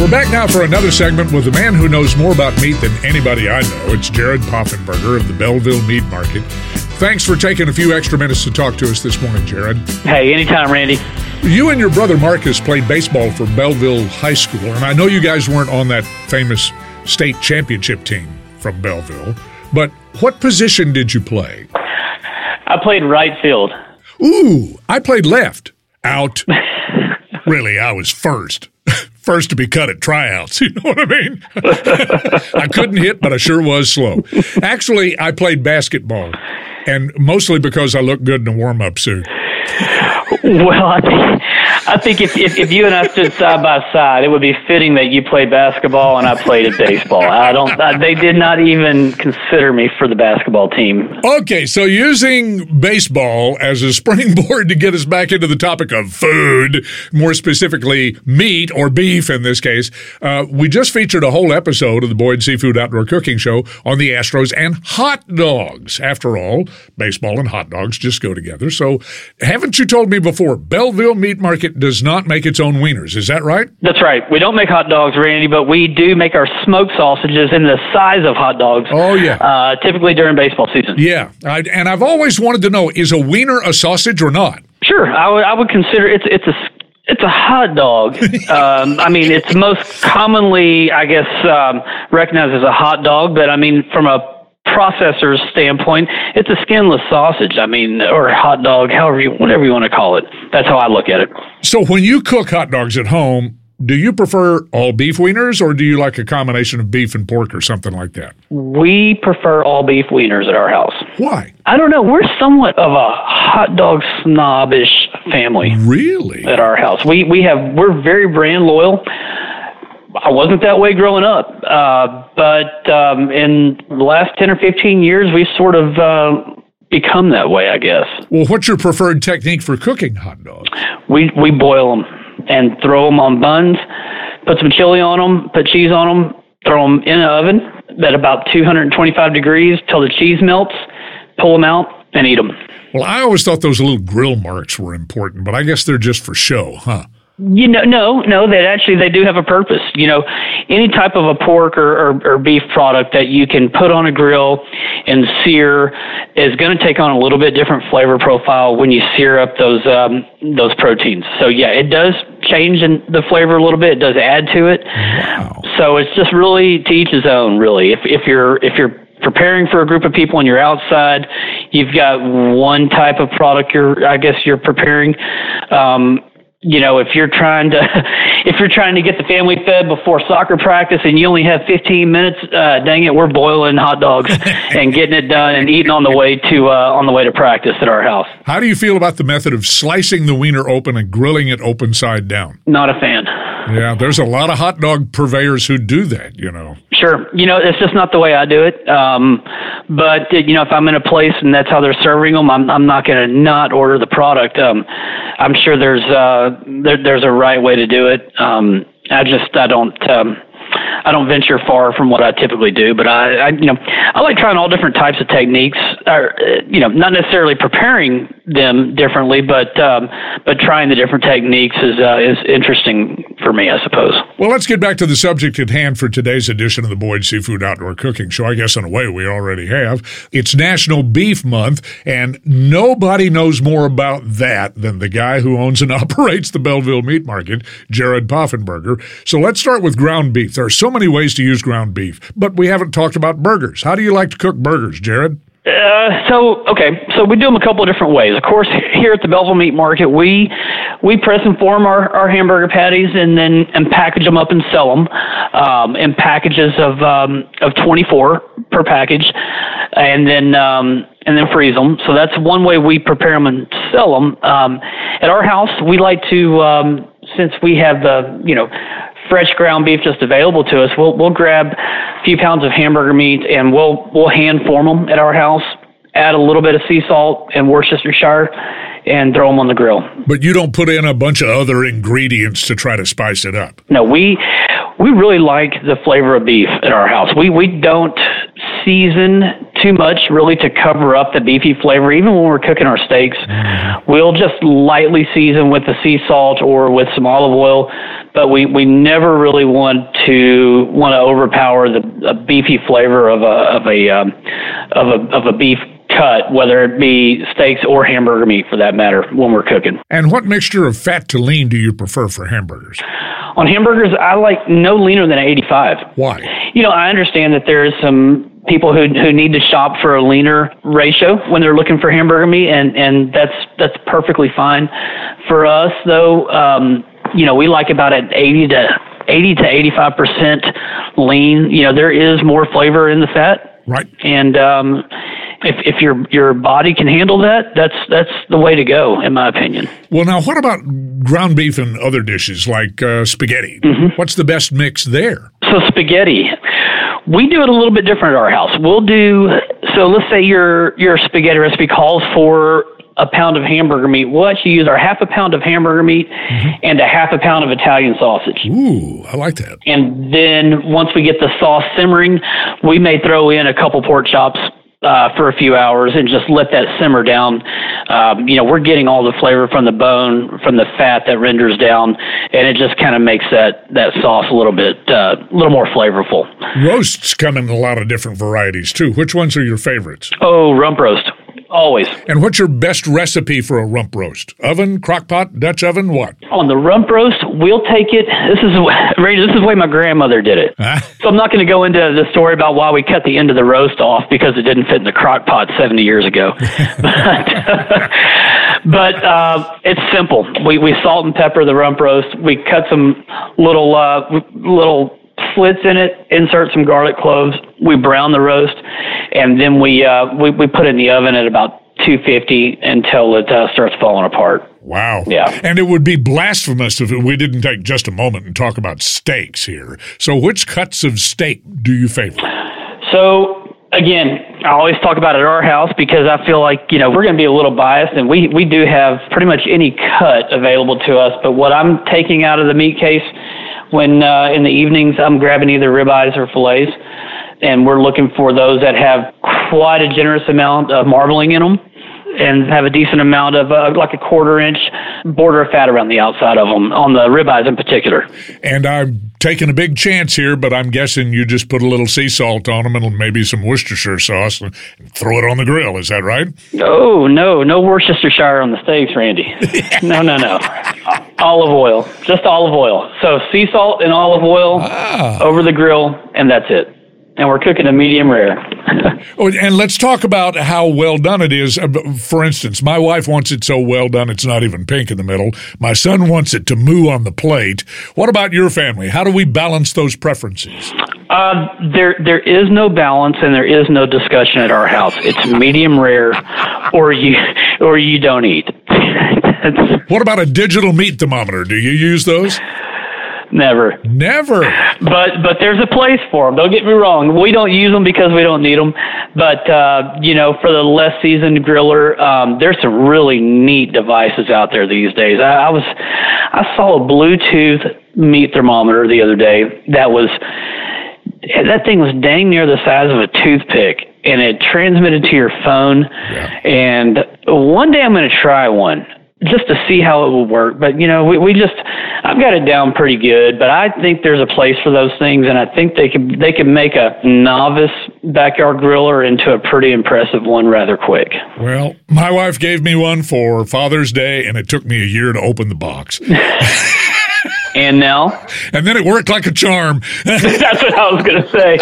We're back now for another segment with the man who knows more about meat than anybody I know. It's Jared Poffenberger of the Belleville Meat Market. Thanks for taking a few extra minutes to talk to us this morning, Jared. Hey, anytime, Randy. You and your brother Marcus played baseball for Belleville High School, and I know you guys weren't on that famous state championship team from Belleville, but what position did you play? I played right field. Ooh, I played left. Out. Really, I was first. First to be cut at tryouts, you know what I mean? I couldn't hit, but I sure was slow. Actually, I played basketball, and mostly because I looked good in a warm-up suit. Well, I think I think if, if if you and I stood side by side, it would be fitting that you played basketball and I played at baseball. I don't. I, they did not even consider me for the basketball team. Okay, so using baseball as a springboard to get us back into the topic of food, more specifically meat or beef in this case, uh, we just featured a whole episode of the Boyd Seafood Outdoor Cooking Show on the Astros and hot dogs. After all, baseball and hot dogs just go together. So, haven't you told me before, Belleville Meat Market does not make its own wieners. Is that right? That's right. We don't make hot dogs, Randy, but we do make our smoked sausages in the size of hot dogs. Oh, yeah. Uh, typically during baseball season. Yeah. I, and I've always wanted to know, is a wiener a sausage or not? Sure. I would, I would consider it's, it's a It's a hot dog. um, I mean, it's most commonly, I guess, um, recognized as a hot dog, but I mean, from a processor's standpoint, it's a skinless sausage. I mean, or hot dog, however you, whatever you want to call it. That's how I look at it. So when you cook hot dogs at home, do you prefer all beef wieners, or do you like a combination of beef and pork or something like that? We prefer all beef wieners at our house. Why? I don't know. We're somewhat of a hot dog snobbish family. Really? At our house. We we have we're very brand loyal. I wasn't that way growing up, uh, but um, in the last ten or fifteen years, we've sort of uh, become that way, I guess. Well, what's your preferred technique for cooking hot dogs? We we boil them and throw them on buns, put some chili on them, put cheese on them, throw them in the oven at about two hundred twenty-five degrees till the cheese melts, pull them out, and eat them. Well, I always thought those little grill marks were important, but I guess they're just for show, huh? You know, no, no, that actually they do have a purpose. You know, any type of a pork or, or, or beef product that you can put on a grill and sear is going to take on a little bit different flavor profile when you sear up those um, those proteins. So yeah, it does change in the flavor a little bit. It does add to it. Wow. So it's just really to each his own. Really, if if you're if you're preparing for a group of people and you're outside, you've got one type of product you're I guess you're preparing. Um, You know, if you're trying to, if you're trying to get the family fed before soccer practice and you only have fifteen minutes, uh, dang it, we're boiling hot dogs and getting it done and eating on the way to uh, on the way to practice at our house. How do you feel about the method of slicing the wiener open and grilling it open side down? Not a fan. Yeah, there's a lot of hot dog purveyors who do that, you know. Sure. You know, it's just not the way I do it. Um, but, you know, if I'm in a place and that's how they're serving them, I'm, I'm not going to not order the product. Um, I'm sure there's uh, there, there's a right way to do it. Um, I just, I don't, um, I don't venture far from what I typically do, but I, I, you know, I like trying all different types of techniques, or, you know, not necessarily preparing them differently, but, um, but trying the different techniques is, uh, is interesting for me, I suppose. Well, let's get back to the subject at hand for today's edition of the Boyd Seafood Outdoor Cooking Show. I guess in a way we already have. It's National Beef Month, and nobody knows more about that than the guy who owns and operates the Belleville Meat Market, Jared Poffenberger. So let's start with ground beef. There are so many ways to use ground beef, but we haven't talked about burgers. How do you like to cook burgers, Jared? Uh, so, okay, so we do them a couple of different ways. Of course, here at the Belleville Meat Market, we we press and form our, our hamburger patties and then and package them up and sell them um, in packages of um, of twenty-four per package, and then um, and then freeze them. So that's one way we prepare them and sell them. Um, at our house, we like to, um, since we have the you know. fresh ground beef just available to us, we'll we'll grab a few pounds of hamburger meat and we'll we'll hand form them at our house, add a little bit of sea salt and Worcestershire, and throw them on the grill. But you don't put in a bunch of other ingredients to try to spice it up. No, we we really like the flavor of beef at our house. We we don't season too much really to cover up the beefy flavor. Even when we're cooking our steaks, mm-hmm. we'll just lightly season with the sea salt or with some olive oil. but we, we never really want to want to overpower the, the beefy flavor of a of a um, of a of a beef cut, whether it be steaks or hamburger meat for that matter, when we're cooking. And what mixture of fat to lean do you prefer for hamburgers? On hamburgers, I like no leaner than eighty-five. Why? You know, I understand that there's some people who who need to shop for a leaner ratio when they're looking for hamburger meat, and, and that's that's perfectly fine. For us, though, um, you know, we like about an eighty to eighty-five percent lean. You know, there is more flavor in the fat. Right. And um, if if your your body can handle that, that's that's the way to go, in my opinion. Well, now, what about ground beef and other dishes like uh, spaghetti? Mm-hmm. What's the best mix there? So spaghetti, we do it a little bit different at our house. We'll do, so let's say your your spaghetti recipe calls for a pound of hamburger meat. We'll actually use our half a pound of hamburger meat mm-hmm. and a half a pound of Italian sausage. Ooh, I like that. And then once we get the sauce simmering, we may throw in a couple pork chops uh, for a few hours and just let that simmer down. Um, you know, we're getting all the flavor from the bone, from the fat that renders down, and it just kind of makes that, that sauce a little bit, uh, a little more flavorful. Roasts come in a lot of different varieties, too. Which ones are your favorites? Oh, rump roast. Always. And what's your best recipe for a rump roast? Oven, crock pot, Dutch oven, what? On the rump roast, we'll take it. This is this is the way my grandmother did it. Huh? So I'm not going to go into the story about why we cut the end of the roast off because it didn't fit in the crock pot seventy years ago. but but uh, it's simple. We we salt and pepper the rump roast. We cut some little uh, little slits in it, insert some garlic cloves. We brown the roast, and then we uh, we, we put it in the oven at about two fifty until it uh, starts falling apart. Wow. Yeah. And it would be blasphemous if we didn't take just a moment and talk about steaks here. So which cuts of steak do you favor? So, again, I always talk about it at our house because I feel like, you know, we're going to be a little biased, and we, we do have pretty much any cut available to us. But what I'm taking out of the meat case when uh, in the evenings I'm grabbing either ribeyes or fillets, and we're looking for those that have quite a generous amount of marbling in them and have a decent amount of uh, like a quarter inch border of fat around the outside of them, on the ribeyes in particular. And I'm taking a big chance here, but I'm guessing you just put a little sea salt on them and maybe some Worcestershire sauce and throw it on the grill. Is that right? No, no, no Worcestershire on the steaks, Randy. no, no, no. Olive oil, just olive oil. So sea salt and olive oil ah. over the grill, and that's it. And we're cooking a medium rare. Oh, and let's talk about how well done it is. For instance, my wife wants it so well done it's not even pink in the middle. My son wants it to moo on the plate. What about your family? How do we balance those preferences? Uh, there, there is no balance and there is no discussion at our house. It's medium rare, or you, or you don't eat. What about a digital meat thermometer? Do you use those? Never. Never. But but there's a place for them. Don't get me wrong. We don't use them because we don't need them. But, uh, you know, for the less seasoned griller, um, there's some really neat devices out there these days. I, I was I saw a Bluetooth meat thermometer the other day that was, that thing was dang near the size of a toothpick, and it transmitted to your phone. Yeah. And one day I'm going to try one, just to see how it will work. But, you know, we, we just, I've got it down pretty good, but I think there's a place for those things, and I think they could, they can make a novice backyard griller into a pretty impressive one rather quick. Well, my wife gave me one for Father's Day, and it took me a year to open the box. And now? And then it worked like a charm. That's what I was going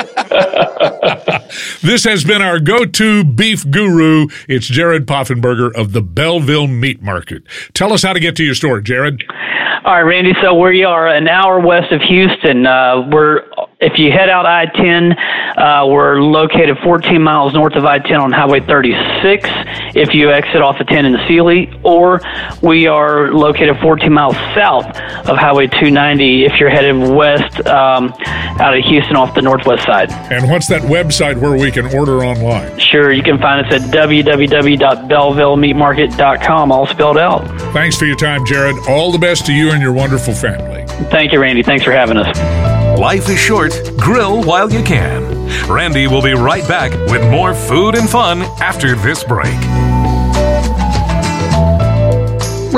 to say. This has been our go-to beef guru. It's Jared Poffenberger of the Belleville Meat Market. Tell us how to get to your store, Jared. All right, Randy. So we are an hour west of Houston. Uh, we're if you head out I ten, uh, we're located fourteen miles north of I ten on Highway thirty-six. If you exit off of ten in Sealy, or we are located fourteen miles south of Highway two ninety if you're headed west um, out of Houston off the northwest side. And what's that website where we can order online? Sure, you can find us at w w w dot belleville meat market dot com, all spelled out. Thanks for your time, Jared. All the best to you and your wonderful family. Thank you, Randy. Thanks for having us. Life is short. Grill while you can. Randy will be right back with more food and fun after this break.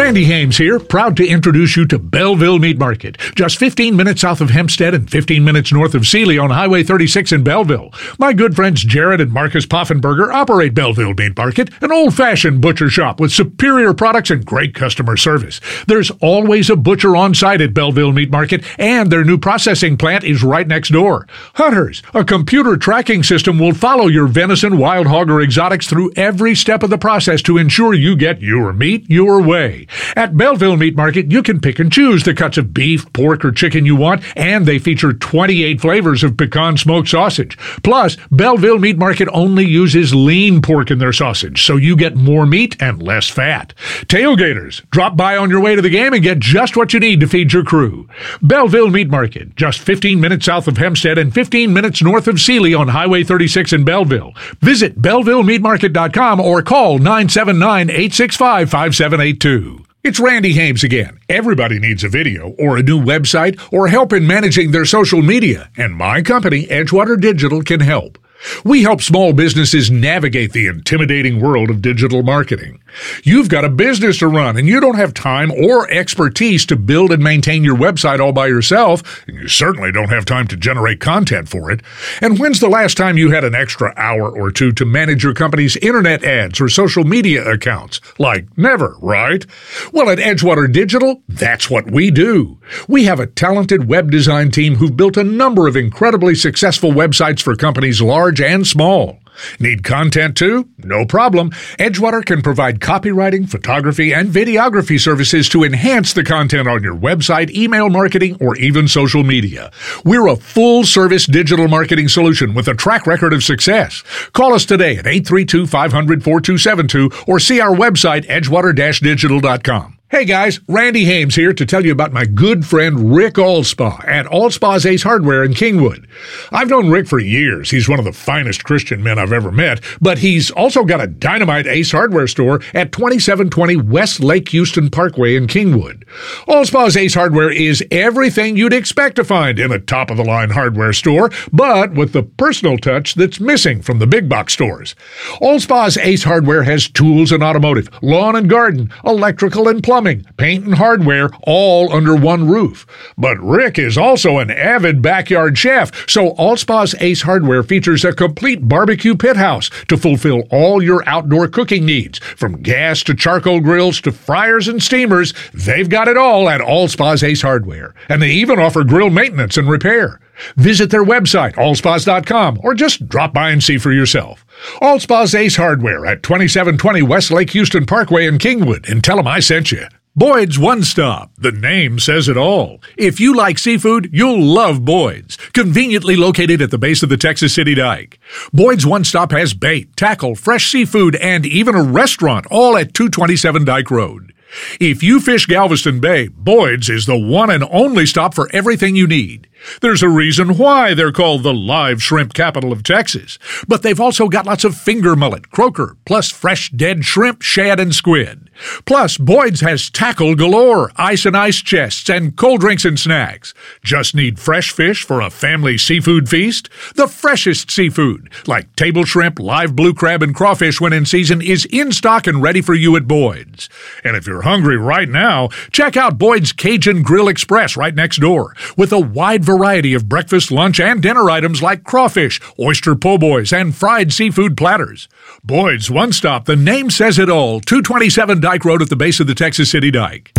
Randy Hames here, proud to introduce you to Belleville Meat Market, just fifteen minutes south of Hempstead and fifteen minutes north of Sealy on Highway thirty-six in Belleville. My good friends Jared and Marcus Poffenberger operate Belleville Meat Market, an old-fashioned butcher shop with superior products and great customer service. There's always a butcher on site at Belleville Meat Market, and their new processing plant is right next door. Hunters, a computer tracking system will follow your venison, wild hog, or exotics through every step of the process to ensure you get your meat your way. At Belleville Meat Market, you can pick and choose the cuts of beef, pork, or chicken you want, and they feature twenty-eight flavors of pecan smoked sausage. Plus, Belleville Meat Market only uses lean pork in their sausage, so you get more meat and less fat. Tailgaters, drop by on your way to the game and get just what you need to feed your crew. Belleville Meat Market, just fifteen minutes south of Hempstead and fifteen minutes north of Sealy on Highway thirty-six in Belleville. Visit belleville meat market dot com or call nine seven nine, eight six five, five seven eight two. It's Randy Hames again. Everybody needs a video or a new website or help in managing their social media, and my company, Edgewater Digital, can help. We help small businesses navigate the intimidating world of digital marketing. You've got a business to run, and you don't have time or expertise to build and maintain your website all by yourself, and you certainly don't have time to generate content for it. And when's the last time you had an extra hour or two to manage your company's internet ads or social media accounts? Like never, right? Well, at Edgewater Digital, that's what we do. We have a talented web design team who've built a number of incredibly successful websites for companies large and small. Need content too? No problem. Edgewater can provide copywriting, photography, and videography services to enhance the content on your website, email marketing, or even social media. We're a full-service digital marketing solution with a track record of success. Call us today at eight three two, five hundred, four two seven two or see our website, edgewater dash digital dot com. Hey guys, Randy Hames here to tell you about my good friend Rick Allspaw at Allspaw's Ace Hardware in Kingwood. I've known Rick for years. He's one of the finest Christian men I've ever met, but he's also got a dynamite Ace Hardware store at twenty-seven twenty West Lake Houston Parkway in Kingwood. Allspaw's Ace Hardware is everything you'd expect to find in a top-of-the-line hardware store, but with the personal touch that's missing from the big box stores. Allspaw's Ace Hardware has tools and automotive, lawn and garden, electrical and plumbing, Plumbing, paint, and hardware, all under one roof. But Rick is also an avid backyard chef, so Allspaw's Ace Hardware features a complete barbecue pit house to fulfill all your outdoor cooking needs. From gas to charcoal grills to fryers and steamers, they've got it all at Allspaw's Ace Hardware. And they even offer grill maintenance and repair. Visit their website, allspas dot com, or just drop by and see for yourself. Allspaw's Ace Hardware at twenty-seven twenty West Lake Houston Parkway in Kingwood, and tell them I sent you. Boyd's One Stop. The name says it all. If you like seafood, you'll love Boyd's, conveniently located at the base of the Texas City Dike. Boyd's One Stop has bait, tackle, fresh seafood, and even a restaurant, all at two twenty-seven Dike Road. If you fish Galveston Bay, Boyd's is the one and only stop for everything you need. There's a reason why they're called the live shrimp capital of Texas. But they've also got lots of finger mullet, croaker, plus fresh dead shrimp, shad, and squid. Plus, Boyd's has tackle galore, ice and ice chests, and cold drinks and snacks. Just need fresh fish for a family seafood feast? The freshest seafood, like table shrimp, live blue crab, and crawfish when in season, is in stock and ready for you at Boyd's. And if you're hungry right now, check out Boyd's Cajun Grill Express right next door, with a wide variety of breakfast, lunch, and dinner items like crawfish, oyster po' boys, and fried seafood platters. Boyd's One Stop, the name says it all, two twenty-seven Dike Road at the base of the Texas City Dike.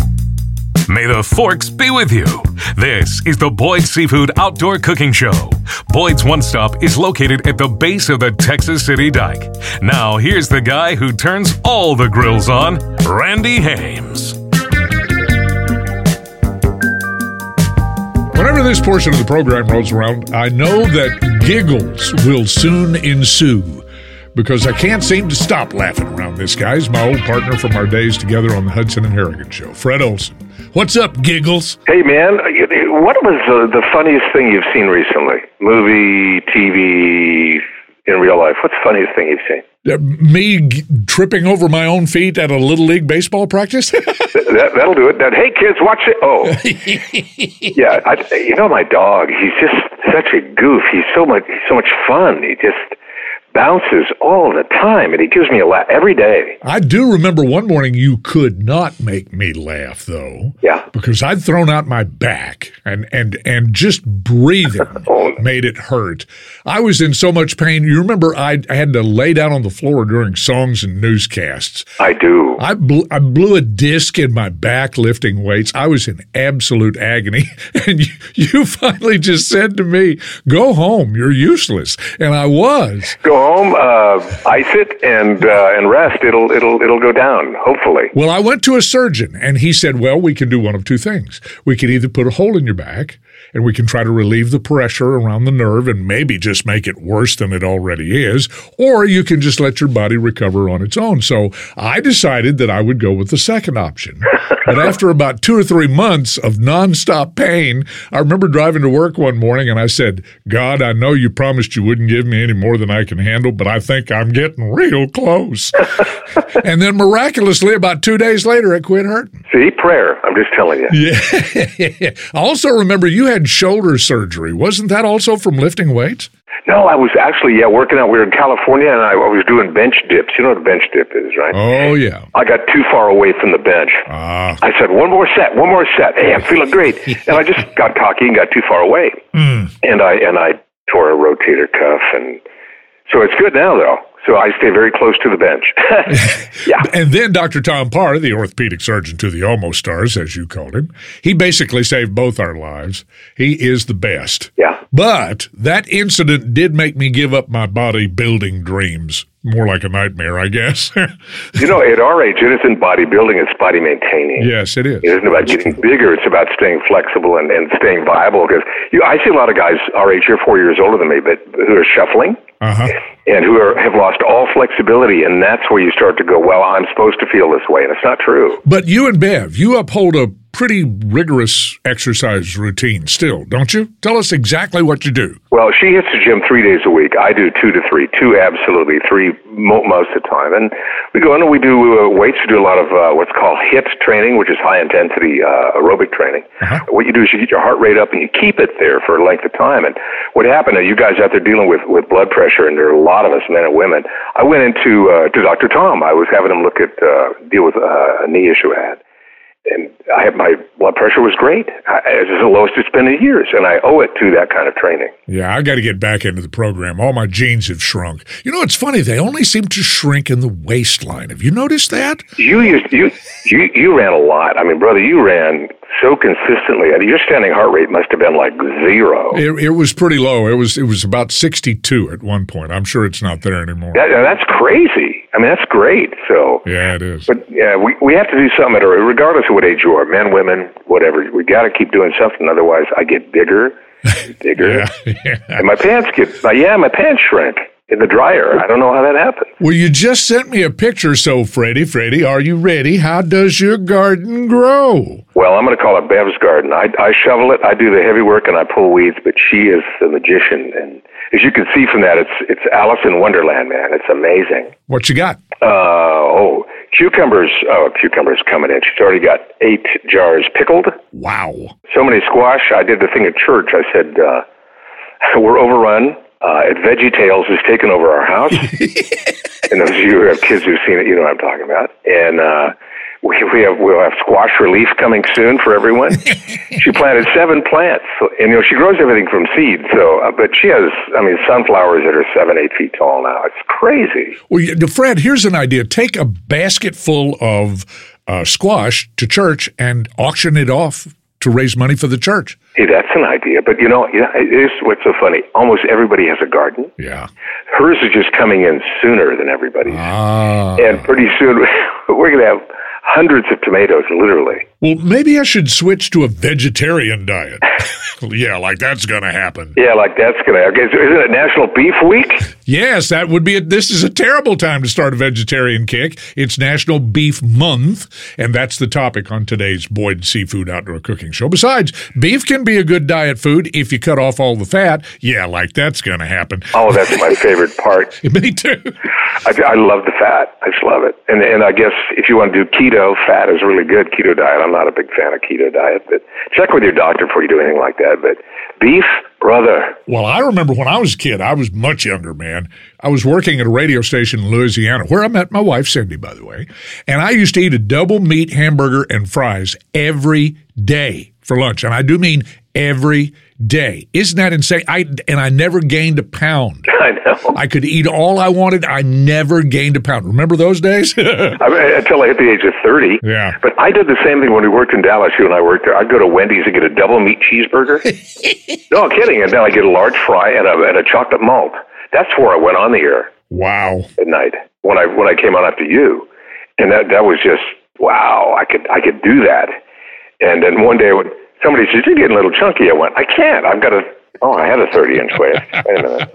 May the forks be with you. This is the Boyd's Seafood Outdoor Cooking Show. Boyd's One Stop is located at the base of the Texas City Dike. Now, here's the guy who turns all the grills on, Randy Hames. Whenever this portion of the program rolls around, I know that giggles will soon ensue, because I can't seem to stop laughing around this guy. He's my old partner from our days together on the Hudson and Harrigan show, Fred Olson. What's up, Giggles? Hey, man, what was uh, the funniest thing you've seen recently? Movie, T V, in real life? What's the funniest thing you've seen? Uh, me g- tripping over my own feet at a Little League baseball practice? that, that'll do it. That, hey, kids, watch it. Oh, yeah. I, you know, my dog, he's just such a goof. He's so much, so much fun. He just... bounces all the time, and he gives me a laugh every day. I do remember one morning you could not make me laugh, though. Yeah. Because I'd thrown out my back, and, and, and just breathing Oh. made it hurt. I was in so much pain. You remember I, I had to lay down on the floor during songs and newscasts. I do. I blew, I blew a disc in my back lifting weights. I was in absolute agony. And you, you finally just said to me, go home. You're useless. And I was. Go home, uh, ice it, and uh, and rest. It'll it'll it'll go down. Hopefully. Well, I went to a surgeon, and he said, well, we can do one of two things. We can either put a hole in your back, and we can try to relieve the pressure around the nerve and maybe just make it worse than it already is, or you can just let your body recover on its own. So I decided that I would go with the second option. But after about two or three months of nonstop pain, I remember driving to work one morning, and I said, God, I know you promised you wouldn't give me any more than I can handle, but I think I'm getting real close. And then miraculously, about two days later, it quit hurting. See, prayer. I'm just telling you. Yeah. I also remember you had shoulder surgery. Wasn't that also from lifting weights? No, I was actually, yeah, working out. We were in California, and I, I was doing bench dips. You know what a bench dip is, right? Oh, yeah. I got too far away from the bench. Ah. I said, one more set, one more set. Hey, I'm feeling great. And I just got cocky and got too far away. Mm. And I and I tore a rotator cuff. And so it's good now, though. So I stay very close to the bench. Yeah. And then Doctor Tom Parr, the orthopedic surgeon to the almost stars, as you called him, he basically saved both our lives. He is the best. Yeah. But that incident did make me give up my bodybuilding dreams. More like a nightmare, I guess. You know, at our age, it isn't bodybuilding, it's body maintaining. Yes, it is. It isn't about getting bigger, it's about staying flexible and, and staying viable. Because you, I see a lot of guys our age, you're four years older than me, but who are shuffling Uh-huh. and who are, have lost all flexibility. And that's where you start to go, well, I'm supposed to feel this way. And it's not true. But you and Bev, you uphold a pretty rigorous exercise routine still, don't you? Tell us exactly what you do. Well, she hits the gym three days a week. I do two to three, two absolutely, three mo- most of the time. And we go in and we do uh, weights. We do a lot of uh, what's called HIIT training, which is high-intensity uh, aerobic training. Uh-huh. What you do is you get your heart rate up and you keep it there for a length of time. And what happened, uh, you guys out there dealing with, with blood pressure, and there are a lot of us, men and women, I went into uh, to Doctor Tom. I was having him look at, uh, deal with uh, a knee issue I had. And I had, my blood pressure was great. I, it's the lowest it's been in years, and I owe it to that kind of training. Yeah, I got to get back into the program. All my jeans have shrunk. You know, it's funny. They only seem to shrink in the waistline. Have you noticed that? You used you you you ran a lot. I mean, brother, you ran so consistently. I mean, your standing heart rate must have been like zero. It, it was pretty low. It was it was about sixty-two at one point. I'm sure it's not there anymore. That, that's crazy. I mean, that's great. So Yeah, it is. But yeah, we we have to do something, at, regardless of what age you are, men, women, whatever. We got to keep doing something. Otherwise, I get bigger, bigger, Yeah, yeah. and my pants get. Yeah, my pants shrink in the dryer. I don't know how that happened. Well, you just sent me a picture. So, Freddie, Freddie, are you ready? How does your garden grow? Well, I'm going to call it Bev's garden. I, I shovel it, I do the heavy work, and I pull weeds, but she is the magician. And as you can see from that, it's it's Alice in Wonderland, man. It's amazing. What you got? Uh, oh, cucumbers. Oh, cucumbers coming in. She's already got eight jars pickled. Wow. So many squash. I did the thing at church. I said, uh, we're overrun. Uh, at VeggieTales has taken over our house. And those of you who have kids who've seen it, you know what I'm talking about. And uh, we, we have, we'll have squash relief coming soon for everyone. She planted seven plants. So, and, you know, she grows everything from seed. So, uh, but she has, I mean, sunflowers that are seven, eight feet tall now. It's crazy. Well, you- Fred, here's an idea. Take a basket full of uh, squash to church and auction it off to raise money for the church. Hey, that's an idea. But, you know, you know, it is what's so funny. Almost everybody has a garden. Yeah. Hers is just coming in sooner than everybody's. Ah. And pretty soon, we're going to have hundreds of tomatoes, literally. Well, maybe I should switch to a vegetarian diet. Yeah, like that's going to happen. Yeah, like that's going to happen. Isn't it National Beef Week? Yes, that would be a, this is a terrible time to start a vegetarian kick. It's National Beef Month, and that's the topic on today's Boyd Seafood Outdoor Cooking Show. Besides, beef can be a good diet food if you cut off all the fat. Yeah, like that's going to happen. Oh, that's my favorite part. Me too. I, I love the fat. I just love it. And and I guess if you want to do keto, fat is really good. Keto diet. I'm not a big fan of keto diet, but check with your doctor before you do anything like that. But Beef, brother. Well, I remember when I was a kid, I was much younger, man. I was working at a radio station in Louisiana, where I met my wife, Cindy, by the way. And I used to eat a double meat hamburger and fries every day for lunch. And I do mean every day. Isn't that insane? I And I never gained a pound. I know. I could eat all I wanted. I never gained a pound. Remember those days? I mean, until I hit the age of thirty. Yeah. But I did the same thing when we worked in Dallas. You and I worked there. I'd go to Wendy's and get a double meat cheeseburger. No, I'm kidding. And then I get a large fry and a, and a chocolate malt. That's where I went on the air. Wow. At night when I when I came on after you, and that that was just wow. I could I could do that. And then one day when somebody said, "You're getting a little chunky," I went, "I can't. I've got a." Oh, I had a thirty-inch waist. Wait a minute.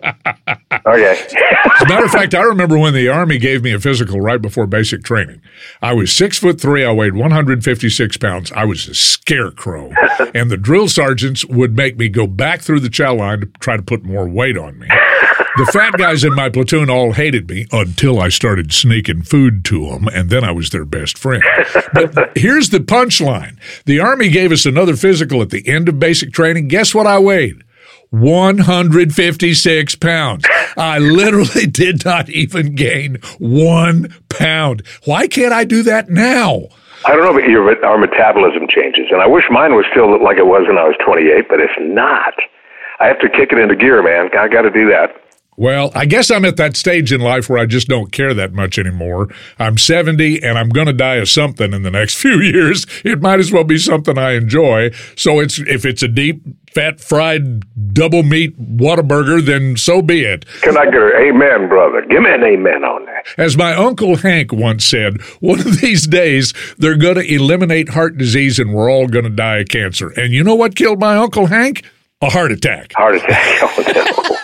Okay. As a matter of fact, I remember when the Army gave me a physical right before basic training. I was six foot three. I weighed one hundred fifty-six pounds. I was a scarecrow. And the drill sergeants would make me go back through the chow line to try to put more weight on me. The fat guys in my platoon all hated me until I started sneaking food to them, and then I was their best friend. But here's the punchline. The Army gave us another physical at the end of basic training. Guess what I weighed? one hundred fifty-six pounds. I literally did not even gain one pound. Why can't I do that now? I don't know, but your, our metabolism changes, and I wish mine was still like it was when I was twenty-eight, but it's not. I have to kick it into gear, man. I got to do that. Well, I guess I'm at that stage in life where I just don't care that much anymore. I'm seventy, and I'm going to die of something in the next few years. It might as well be something I enjoy. So it's if it's a deep, fat, fried, double meat Whataburger, then so be it. Can I get an amen, brother? Give me an amen on that. As my Uncle Hank once said, one of these days, they're going to eliminate heart disease, and we're all going to die of cancer. And you know what killed my Uncle Hank? A heart attack. Heart attack. Oh, no.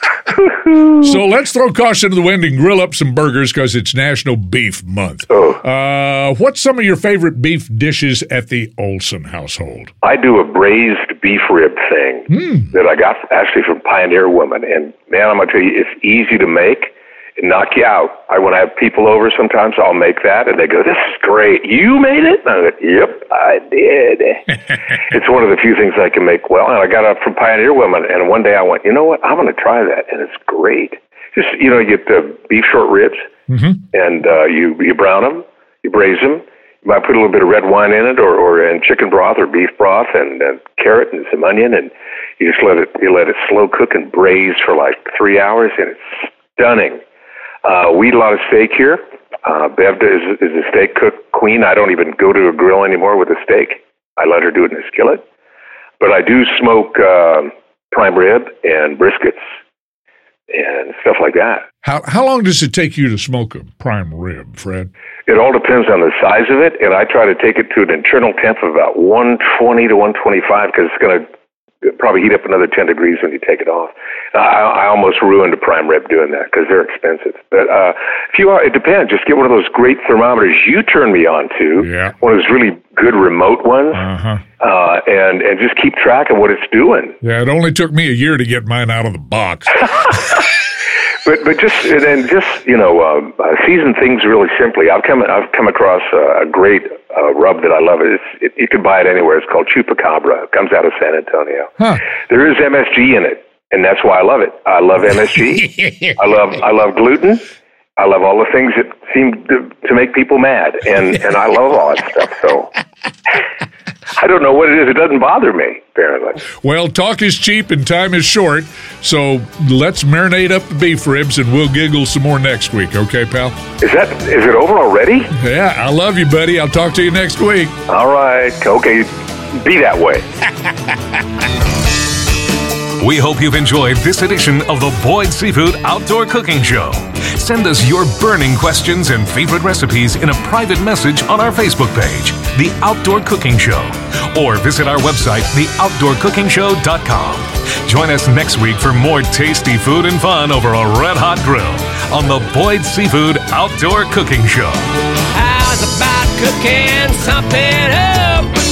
So let's throw caution to the wind and grill up some burgers because it's National Beef Month. Oh. Uh, what's some of your favorite beef dishes at the Olson household? I do a braised beef rib thing mm. that I got actually from Pioneer Woman. And, man, I'm going to tell you, it's easy to make and knock you out. I, when I have people over sometimes, I'll make that, and they go, "This is great. You made it?" And I go, "Yep, I did." It's one of the few things I can make well, and I got it from Pioneer Woman, and one day I went, you know what, I'm going to try that, and it's great. Just, you know, you get the beef short ribs, mm-hmm. and uh, you, you brown them, you braise them. You might put a little bit of red wine in it, or, or in chicken broth or beef broth, and uh, carrot and some onion, and you just let it you let it slow cook and braise for like three hours, and it's stunning. Uh, we eat a lot of steak here. Uh, Bev is, is a steak cook queen. I don't even go to a grill anymore with a steak. I let her do it in a skillet. But I do smoke uh, prime rib and briskets and stuff like that. How how long does it take you to smoke a prime rib, Fred? It all depends on the size of it, and I try to take it to an internal temp of about one twenty to one twenty-five because it's going to probably heat up another ten degrees when you take it off. I, I almost ruined a prime rib doing that because they're expensive. But uh, if you are, it depends. Just get one of those great thermometers you turned me on to, yeah. one of those really good remote ones, uh-huh. uh, and, and just keep track of what it's doing. Yeah, it only took me a year to get mine out of the box. But but just and then just you know um, uh, season things really simply. I've come I've come across uh, a great uh, rub that I love. It's, it, you can buy it anywhere. It's called Chupacabra. It comes out of San Antonio. Huh. There is M S G in it, and that's why I love it. I love M S G. I love I love gluten. I love all the things that seem to, to make people mad, and, and I love all that stuff. So I don't know what it is. It doesn't bother me, apparently. Well, talk is cheap and time is short, so let's marinate up the beef ribs, and we'll giggle some more next week, okay, pal? Is that is it over already? Yeah, I love you, buddy. I'll talk to you next week. All right. Okay. Be that way. We hope you've enjoyed this edition of the Boyd Seafood Outdoor Cooking Show. Send us your burning questions and favorite recipes in a private message on our Facebook page, The Outdoor Cooking Show, or visit our website, the outdoor cooking show dot com. Join us next week for more tasty food and fun over a red-hot grill on the Boyd Seafood Outdoor Cooking Show. How's about cooking something up?